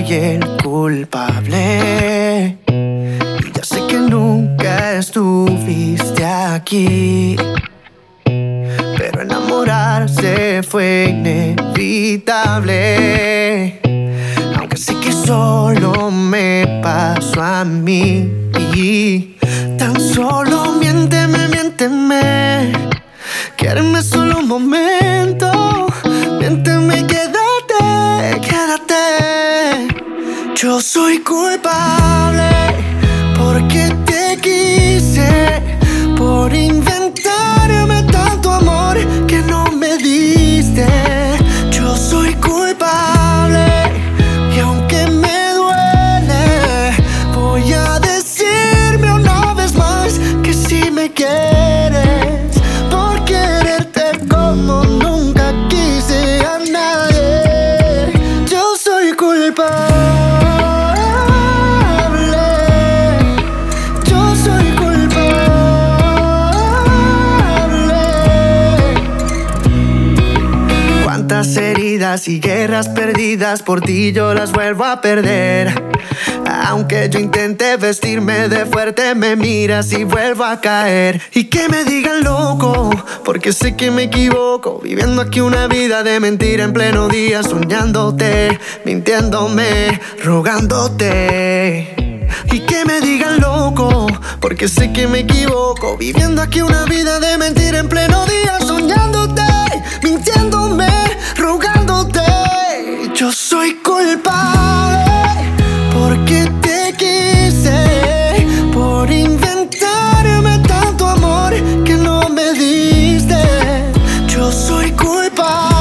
soy el culpable. Y ya sé que nunca estuviste aquí, pero enamorarse fue inevitable. Aunque sé que solo me pasó a mí. Tan solo miénteme, miénteme. Quiéreme solo un momento. Miénteme, quédate, quédate. Yo soy culpable porque te quise, por inventarme tanto amor que no me diste. Yo soy culpable y aunque me duele, voy a decirme una vez más que si me quieres, por quererte como nunca quise a nadie. Yo soy culpable. Cuántas heridas y guerras perdidas, por ti yo las vuelvo a perder. Aunque yo intente vestirme de fuerte, me miras y vuelvo a caer. Y que me digan loco, porque sé que me equivoco, viviendo aquí una vida de mentira en pleno día, soñándote, mintiéndome, rogándote. Y que me digan loco, porque sé que me equivoco, viviendo aquí una vida de mentira en pleno día, soñándote, mintiéndome, rogándote. Yo soy culpable porque te quise, por inventarme tanto amor que no me diste. Yo soy culpable.